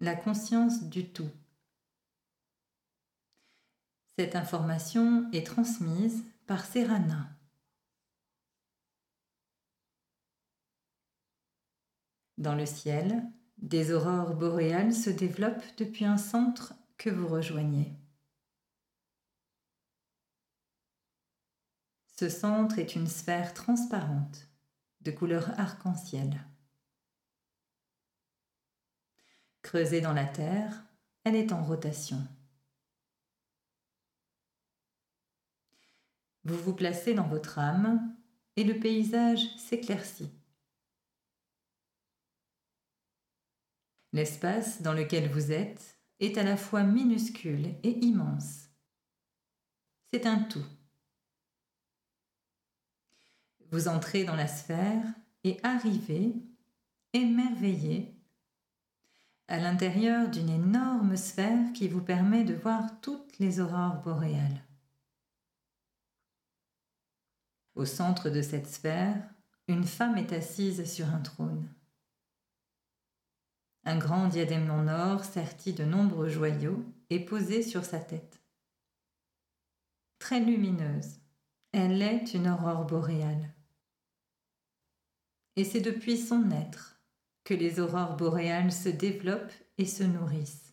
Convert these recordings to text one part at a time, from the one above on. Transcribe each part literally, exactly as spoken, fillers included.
la conscience du tout. Cette information est transmise par Serana. Dans le ciel, des aurores boréales se développent depuis un centre que vous rejoignez. Ce centre est une sphère transparente, de couleur arc-en-ciel. Creusée dans la terre, elle est en rotation. Vous vous placez dans votre âme et le paysage s'éclaircit. L'espace dans lequel vous êtes est à la fois minuscule et immense. C'est un tout. Vous entrez dans la sphère et arrivez, émerveillé, à l'intérieur d'une énorme sphère qui vous permet de voir toutes les aurores boréales. Au centre de cette sphère, une femme est assise sur un trône. Un grand diadème en or serti de nombreux joyaux est posé sur sa tête. Très lumineuse, elle est une aurore boréale. Et c'est depuis son être que les aurores boréales se développent et se nourrissent.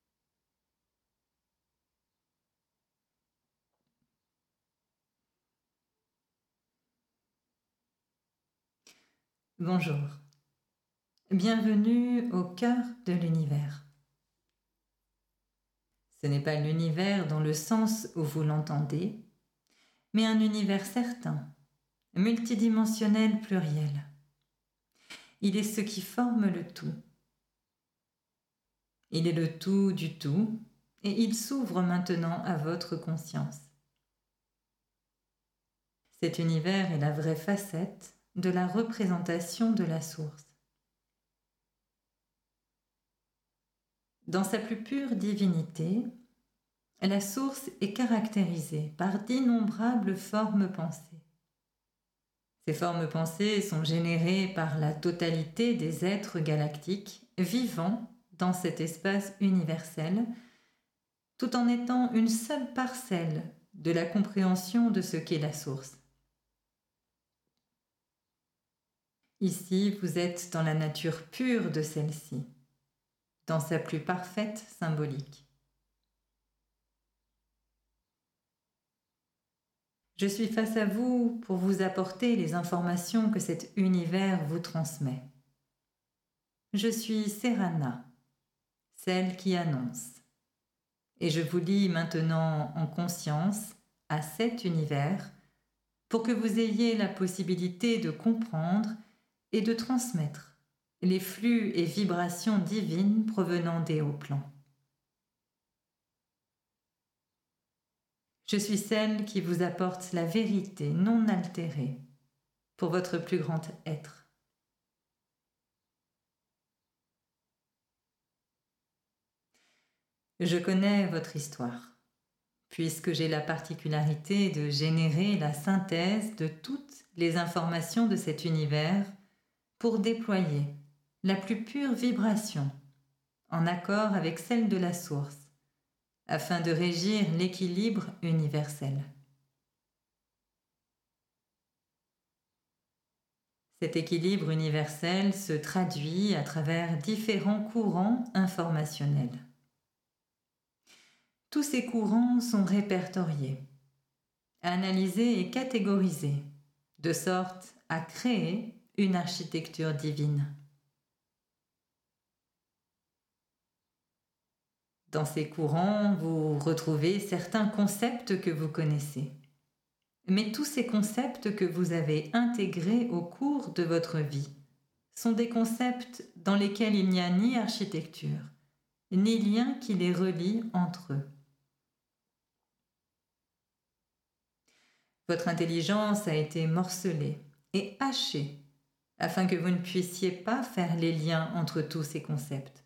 Bonjour. Bienvenue au cœur de l'univers. Ce n'est pas l'univers dans le sens où vous l'entendez, mais un univers certain, multidimensionnel pluriel. Il est ce qui forme le tout. Il est le tout du tout et il s'ouvre maintenant à votre conscience. Cet univers est la vraie facette de la représentation de la source. Dans sa plus pure divinité, la source est caractérisée par d'innombrables formes pensées. Ces formes pensées sont générées par la totalité des êtres galactiques vivant dans cet espace universel, tout en étant une seule parcelle de la compréhension de ce qu'est la source. Ici, vous êtes dans la nature pure de celle-ci, dans sa plus parfaite symbolique. Je suis face à vous pour vous apporter les informations que cet univers vous transmet. Je suis Serana, celle qui annonce, et je vous lis maintenant en conscience à cet univers pour que vous ayez la possibilité de comprendre et de transmettre les flux et vibrations divines provenant des hauts plans. Je suis celle qui vous apporte la vérité non altérée pour votre plus grand être. Je connais votre histoire, puisque j'ai la particularité de générer la synthèse de toutes les informations de cet univers pour déployer la plus pure vibration en accord avec celle de la source, afin de régir l'équilibre universel. Cet équilibre universel se traduit à travers différents courants informationnels. Tous ces courants sont répertoriés, analysés et catégorisés, de sorte à créer une architecture divine. Dans ces courants, vous retrouvez certains concepts que vous connaissez. Mais tous ces concepts que vous avez intégrés au cours de votre vie sont des concepts dans lesquels il n'y a ni architecture, ni lien qui les relie entre eux. Votre intelligence a été morcelée et hachée afin que vous ne puissiez pas faire les liens entre tous ces concepts.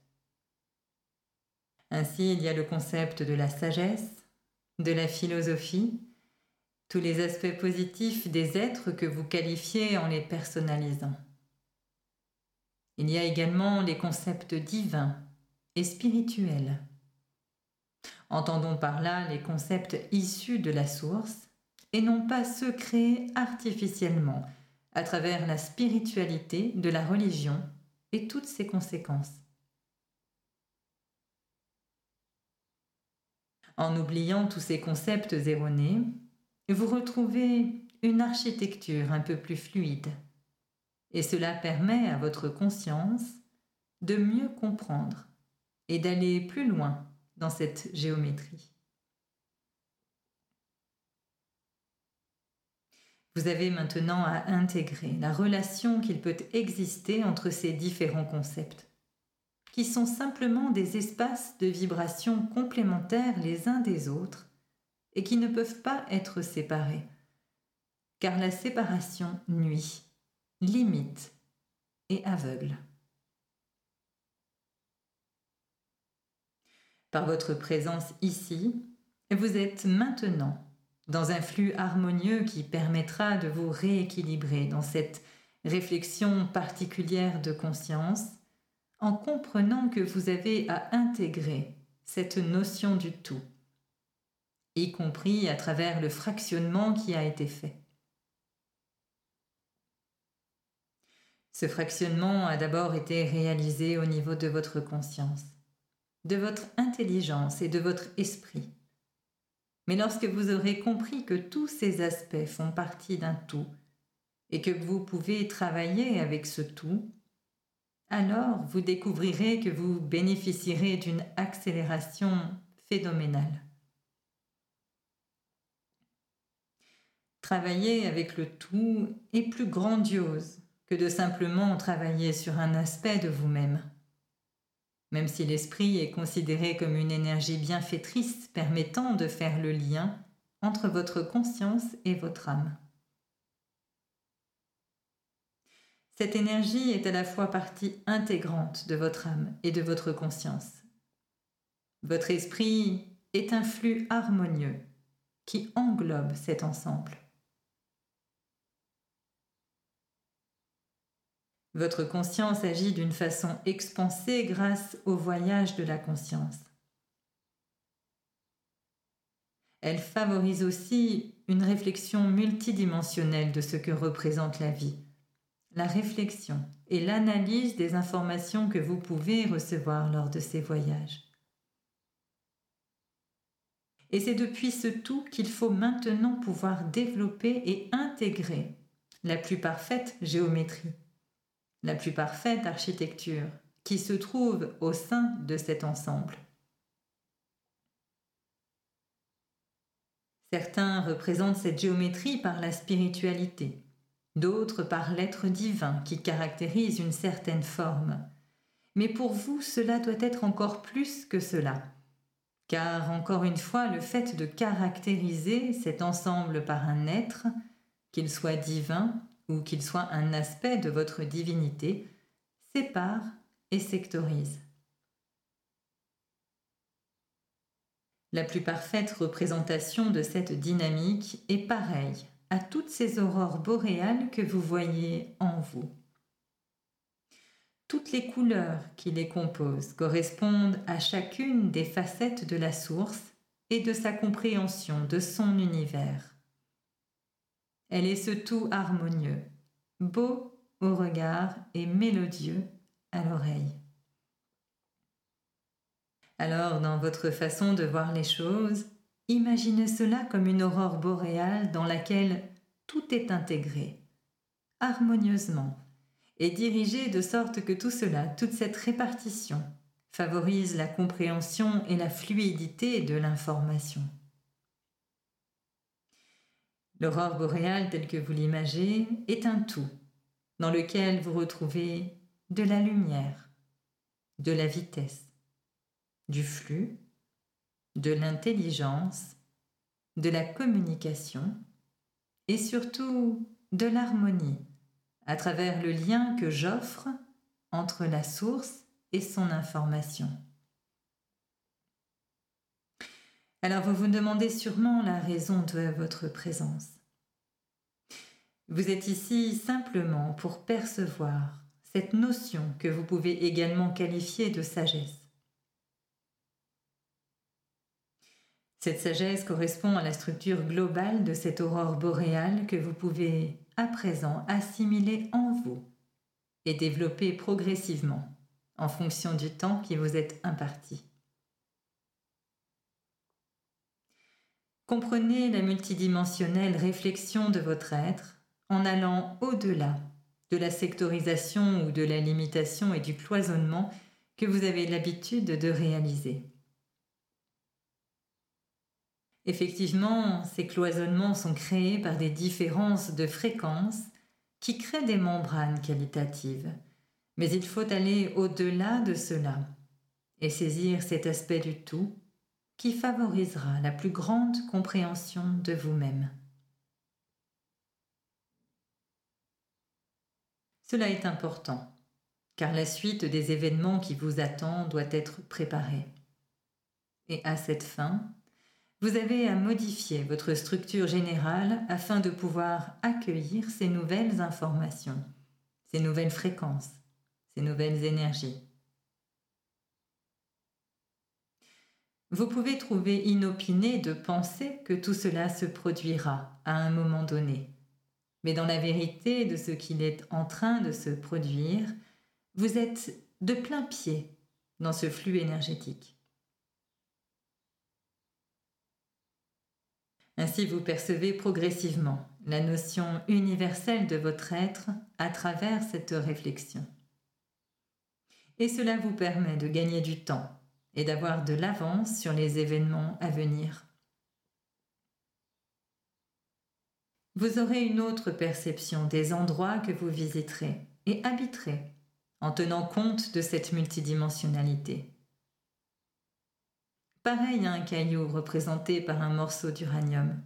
Ainsi, il y a le concept de la sagesse, de la philosophie, tous les aspects positifs des êtres que vous qualifiez en les personnalisant. Il y a également les concepts divins et spirituelle. Entendons par là les concepts issus de la source et non pas ceux créés artificiellement à travers la spiritualité de la religion et toutes ses conséquences. En oubliant tous ces concepts erronés, vous retrouvez une architecture un peu plus fluide, et cela permet à votre conscience de mieux comprendre et d'aller plus loin dans cette géométrie. Vous avez maintenant à intégrer la relation qu'il peut exister entre ces différents concepts, qui sont simplement des espaces de vibration complémentaires les uns des autres et qui ne peuvent pas être séparés, car la séparation nuit, limite et aveugle. Par votre présence ici, vous êtes maintenant dans un flux harmonieux qui permettra de vous rééquilibrer dans cette réflexion particulière de conscience, en comprenant que vous avez à intégrer cette notion du tout, y compris à travers le fractionnement qui a été fait. Ce fractionnement a d'abord été réalisé au niveau de votre conscience, de votre intelligence et de votre esprit. Mais lorsque vous aurez compris que tous ces aspects font partie d'un tout et que vous pouvez travailler avec ce tout, alors vous découvrirez que vous bénéficierez d'une accélération phénoménale. Travailler avec le tout est plus grandiose que de simplement travailler sur un aspect de vous-même. Même si l'esprit est considéré comme une énergie bienfaitrice permettant de faire le lien entre votre conscience et votre âme. Cette énergie est à la fois partie intégrante de votre âme et de votre conscience. Votre esprit est un flux harmonieux qui englobe cet ensemble. Votre conscience agit d'une façon expansée grâce au voyage de la conscience. Elle favorise aussi une réflexion multidimensionnelle de ce que représente la vie, la réflexion et l'analyse des informations que vous pouvez recevoir lors de ces voyages. Et c'est depuis ce tout qu'il faut maintenant pouvoir développer et intégrer la plus parfaite géométrie, la plus parfaite architecture qui se trouve au sein de cet ensemble. Certains représentent cette géométrie par la spiritualité, d'autres par l'être divin qui caractérise une certaine forme. Mais pour vous, cela doit être encore plus que cela, car encore une fois, le fait de caractériser cet ensemble par un être, qu'il soit divin ou qu'il soit un aspect de votre divinité, sépare et sectorise. La plus parfaite représentation de cette dynamique est pareille à toutes ces aurores boréales que vous voyez en vous. Toutes les couleurs qui les composent correspondent à chacune des facettes de la source et de sa compréhension de son univers. Elle est ce tout harmonieux, beau au regard et mélodieux à l'oreille. Alors, dans votre façon de voir les choses, imaginez cela comme une aurore boréale dans laquelle tout est intégré, harmonieusement, et dirigé de sorte que tout cela, toute cette répartition, favorise la compréhension et la fluidité de l'information. L'aurore boréale, telle que vous l'imaginez, est un tout, dans lequel vous retrouvez de la lumière, de la vitesse, du flux, de l'intelligence, de la communication et surtout de l'harmonie à travers le lien que j'offre entre la source et son information. Alors vous vous demandez sûrement la raison de votre présence. Vous êtes ici simplement pour percevoir cette notion que vous pouvez également qualifier de sagesse. Cette sagesse correspond à la structure globale de cette aurore boréale que vous pouvez à présent assimiler en vous et développer progressivement en fonction du temps qui vous est imparti. Comprenez la multidimensionnelle réflexion de votre être en allant au-delà de la sectorisation ou de la limitation et du cloisonnement que vous avez l'habitude de réaliser. Effectivement, ces cloisonnements sont créés par des différences de fréquences qui créent des membranes qualitatives, mais il faut aller au-delà de cela et saisir cet aspect du tout qui favorisera la plus grande compréhension de vous-même. Cela est important, car la suite des événements qui vous attend doit être préparée. Et à cette fin, vous avez à modifier votre structure générale afin de pouvoir accueillir ces nouvelles informations, ces nouvelles fréquences, ces nouvelles énergies. Vous pouvez trouver inopiné de penser que tout cela se produira à un moment donné. Mais dans la vérité de ce qu'il est en train de se produire, vous êtes de plein pied dans ce flux énergétique. Ainsi, vous percevez progressivement la notion universelle de votre être à travers cette réflexion. Et cela vous permet de gagner du temps et d'avoir de l'avance sur les événements à venir. Vous aurez une autre perception des endroits que vous visiterez et habiterez en tenant compte de cette multidimensionnalité. Pareil à un caillou représenté par un morceau d'uranium.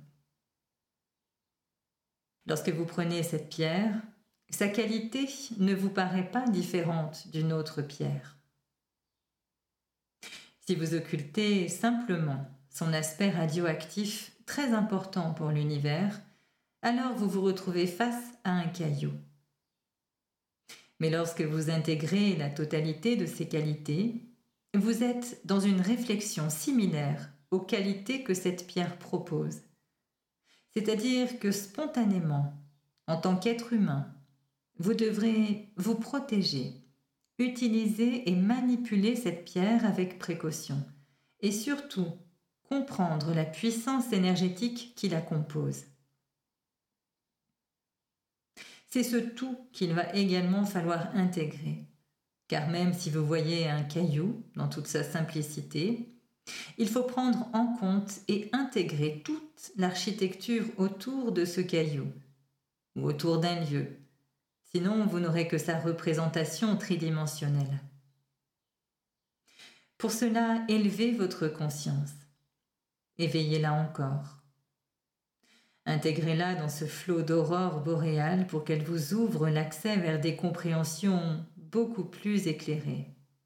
Lorsque vous prenez cette pierre, sa qualité ne vous paraît pas différente d'une autre pierre. Si vous occultez simplement son aspect radioactif très important pour l'univers, alors vous vous retrouvez face à un caillou. Mais lorsque vous intégrez la totalité de ses qualités, vous êtes dans une réflexion similaire aux qualités que cette pierre propose. C'est-à-dire que spontanément, en tant qu'être humain, vous devrez vous protéger, utiliser et manipuler cette pierre avec précaution et surtout comprendre la puissance énergétique qui la compose. C'est ce tout qu'il va également falloir intégrer. Car même si vous voyez un caillou dans toute sa simplicité, il faut prendre en compte et intégrer toute l'architecture autour de ce caillou, ou autour d'un lieu. Sinon, vous n'aurez que sa représentation tridimensionnelle. Pour cela, élevez votre conscience. Éveillez-la encore. Intégrez-la dans ce flot d'aurore boréale pour qu'elle vous ouvre l'accès vers des compréhensions beaucoup plus éclairées.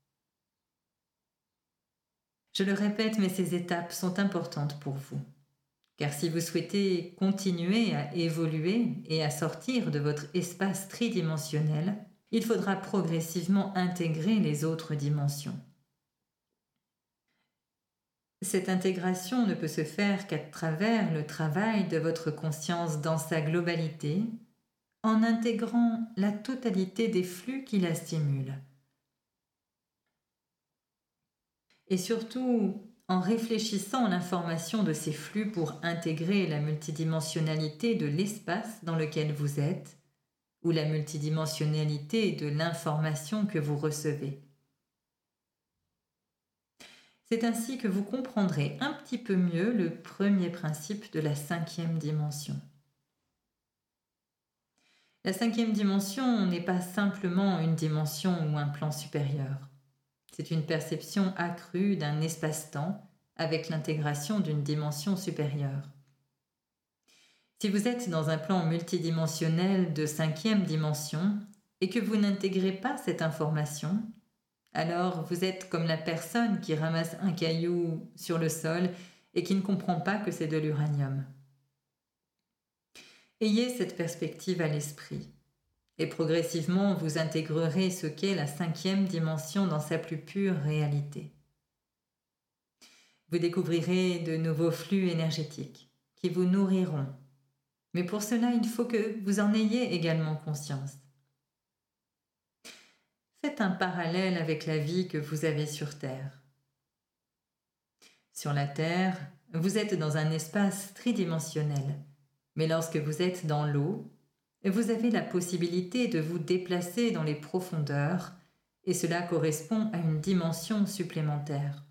Je le répète, mais ces étapes sont importantes pour vous. Car si vous souhaitez continuer à évoluer et à sortir de votre espace tridimensionnel, il faudra progressivement intégrer les autres dimensions. Cette intégration ne peut se faire qu'à travers le travail de votre conscience dans sa globalité, en intégrant la totalité des flux qui la stimulent. Et surtout, en réfléchissant à l'information de ces flux pour intégrer la multidimensionnalité de l'espace dans lequel vous êtes, ou la multidimensionnalité de l'information que vous recevez. C'est ainsi que vous comprendrez un petit peu mieux le premier principe de la cinquième dimension. La cinquième dimension n'est pas simplement une dimension ou un plan supérieur. C'est une perception accrue d'un espace-temps avec l'intégration d'une dimension supérieure. Si vous êtes dans un plan multidimensionnel de cinquième dimension et que vous n'intégrez pas cette information, alors vous êtes comme la personne qui ramasse un caillou sur le sol et qui ne comprend pas que c'est de l'uranium. Ayez cette perspective à l'esprit et progressivement vous intégrerez ce qu'est la cinquième dimension dans sa plus pure réalité. Vous découvrirez de nouveaux flux énergétiques qui vous nourriront. Mais pour cela, il faut que vous en ayez également conscience. Faites un parallèle avec la vie que vous avez sur Terre. Sur la Terre, vous êtes dans un espace tridimensionnel, mais lorsque vous êtes dans l'eau, vous avez la possibilité de vous déplacer dans les profondeurs et cela correspond à une dimension supplémentaire.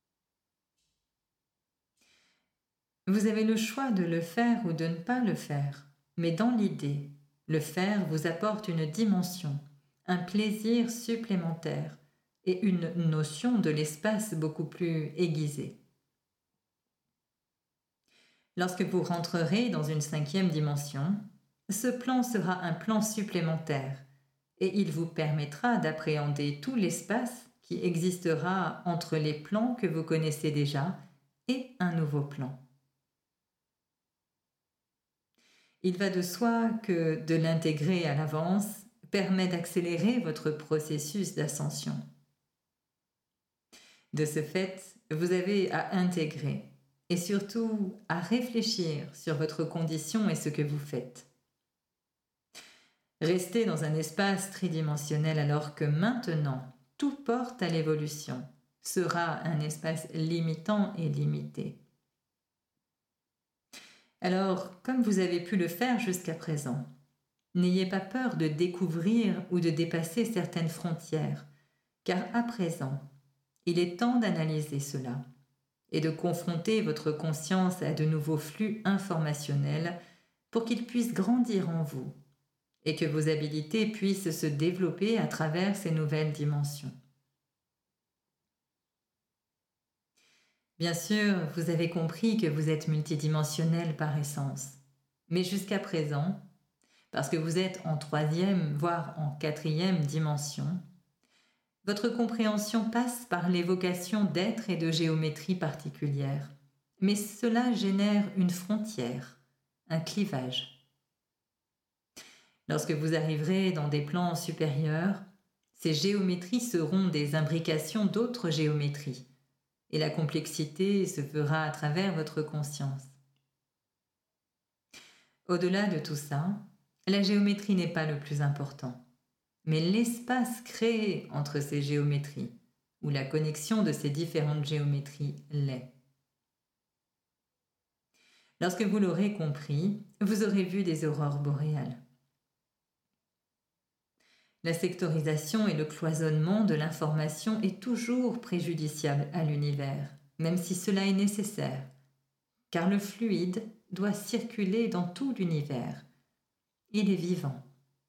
Vous avez le choix de le faire ou de ne pas le faire, mais dans l'idée, le faire vous apporte une dimension, un plaisir supplémentaire et une notion de l'espace beaucoup plus aiguisée. Lorsque vous rentrerez dans une cinquième dimension, ce plan sera un plan supplémentaire et il vous permettra d'appréhender tout l'espace qui existera entre les plans que vous connaissez déjà et un nouveau plan. Il va de soi que de l'intégrer à l'avance permet d'accélérer votre processus d'ascension. De ce fait, vous avez à intégrer et surtout à réfléchir sur votre condition et ce que vous faites. Restez dans un espace tridimensionnel alors que maintenant, tout porte à l'évolution, sera un espace limitant et limité. Alors, comme vous avez pu le faire jusqu'à présent, n'ayez pas peur de découvrir ou de dépasser certaines frontières, car à présent, il est temps d'analyser cela et de confronter votre conscience à de nouveaux flux informationnels pour qu'ils puissent grandir en vous et que vos habilités puissent se développer à travers ces nouvelles dimensions. Bien sûr, vous avez compris que vous êtes multidimensionnel par essence, mais jusqu'à présent, parce que vous êtes en troisième, voire en quatrième dimension, votre compréhension passe par l'évocation d'êtres et de géométrie particulières, mais cela génère une frontière, un clivage. Lorsque vous arriverez dans des plans supérieurs, ces géométries seront des imbrications d'autres géométries, et la complexité se fera à travers votre conscience. Au-delà de tout ça, la géométrie n'est pas le plus important, mais l'espace créé entre ces géométries, ou la connexion de ces différentes géométries l'est. Lorsque vous l'aurez compris, vous aurez vu des aurores boréales. La sectorisation et le cloisonnement de l'information est toujours préjudiciable à l'univers, même si cela est nécessaire, car le fluide doit circuler dans tout l'univers. Il est vivant.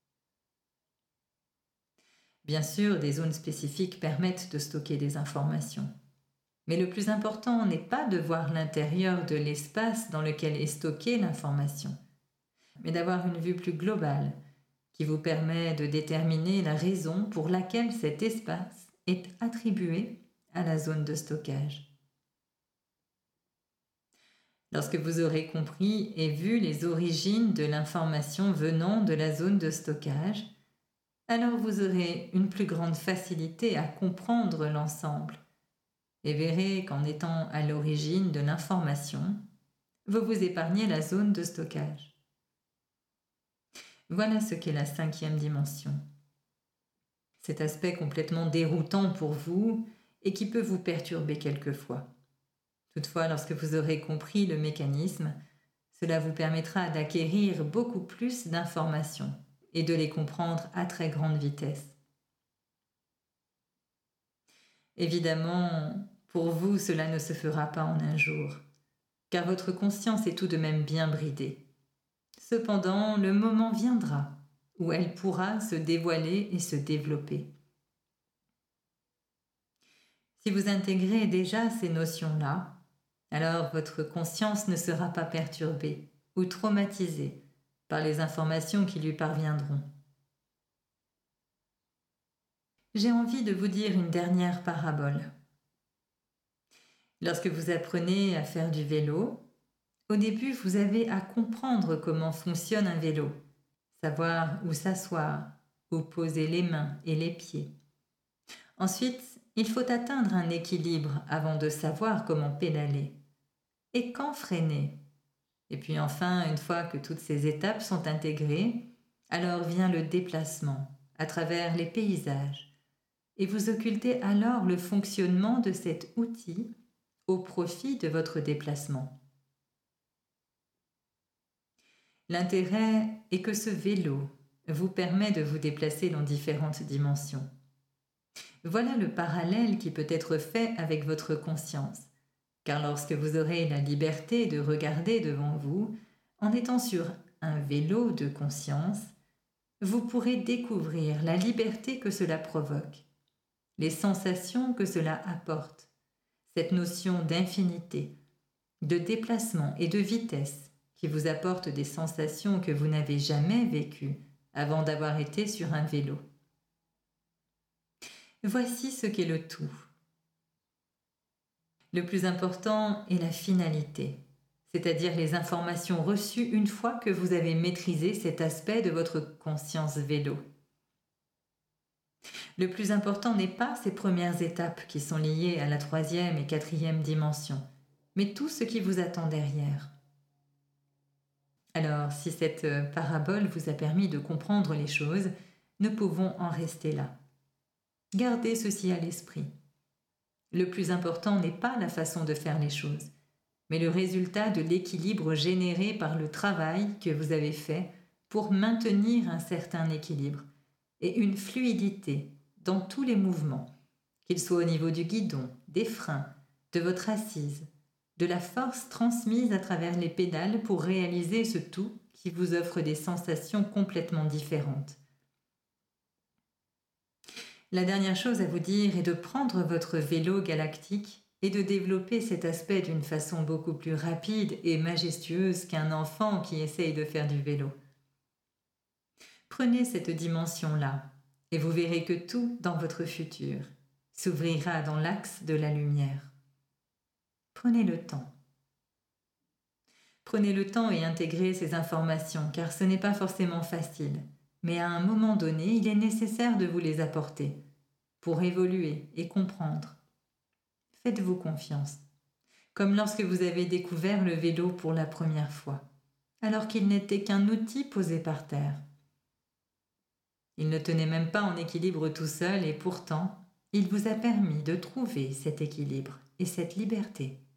Bien sûr, des zones spécifiques permettent de stocker des informations, mais le plus important n'est pas de voir l'intérieur de l'espace dans lequel est stockée l'information, mais d'avoir une vue plus globale, qui vous permet de déterminer la raison pour laquelle cet espace est attribué à la zone de stockage. Lorsque vous aurez compris et vu les origines de l'information venant de la zone de stockage, alors vous aurez une plus grande facilité à comprendre l'ensemble et verrez qu'en étant à l'origine de l'information, vous vous épargnez la zone de stockage. Voilà ce qu'est la cinquième dimension. Cet aspect complètement déroutant pour vous et qui peut vous perturber quelquefois. Toutefois, lorsque vous aurez compris le mécanisme, cela vous permettra d'acquérir beaucoup plus d'informations et de les comprendre à très grande vitesse. Évidemment, pour vous, cela ne se fera pas en un jour, car votre conscience est tout de même bien bridée. Cependant, le moment viendra où elle pourra se dévoiler et se développer. Si vous intégrez déjà ces notions-là, alors votre conscience ne sera pas perturbée ou traumatisée par les informations qui lui parviendront. J'ai envie de vous dire une dernière parabole. Lorsque vous apprenez à faire du vélo, au début, vous avez à comprendre comment fonctionne un vélo, savoir où s'asseoir, où poser les mains et les pieds. Ensuite, Il faut atteindre un équilibre avant de savoir comment pédaler. Et quand freiner? Et puis enfin, une fois que toutes ces étapes sont intégrées, alors vient le déplacement à travers les paysages. Et vous occultez alors le fonctionnement de cet outil au profit de votre déplacement. L'intérêt est que ce vélo vous permet de vous déplacer dans différentes dimensions. Voilà le parallèle qui peut être fait avec votre conscience, car lorsque vous aurez la liberté de regarder devant vous, en étant sur un vélo de conscience, vous pourrez découvrir la liberté que cela provoque, les sensations que cela apporte, cette notion d'infinité, de déplacement et de vitesse qui vous apporte des sensations que vous n'avez jamais vécues avant d'avoir été sur un vélo. Voici ce qu'est le tout. Le plus important est la finalité, c'est-à-dire les informations reçues une fois que vous avez maîtrisé cet aspect de votre conscience vélo. Le plus important n'est pas ces premières étapes qui sont liées à la troisième et quatrième dimension, mais tout ce qui vous attend derrière. Alors, si cette parabole vous a permis de comprendre les choses, nous pouvons en rester là. Gardez ceci à l'esprit. Le plus important n'est pas la façon de faire les choses, mais le résultat de l'équilibre généré par le travail que vous avez fait pour maintenir un certain équilibre et une fluidité dans tous les mouvements, qu'ils soient au niveau du guidon, des freins, de votre assise, de la force transmise à travers les pédales pour réaliser ce tout qui vous offre des sensations complètement différentes. La dernière chose à vous dire est de prendre votre vélo galactique et de développer cet aspect d'une façon beaucoup plus rapide et majestueuse qu'un enfant qui essaye de faire du vélo. Prenez cette dimension-là et vous verrez que tout dans votre futur s'ouvrira dans l'axe de la lumière. Prenez le temps. Prenez le temps et intégrez ces informations car ce n'est pas forcément facile. Mais à un moment donné, il est nécessaire de vous les apporter pour évoluer et comprendre. Faites-vous confiance, comme lorsque vous avez découvert le vélo pour la première fois, alors qu'il n'était qu'un outil posé par terre. Il ne tenait même pas en équilibre tout seul et pourtant, il vous a permis de trouver cet équilibre et cette liberté.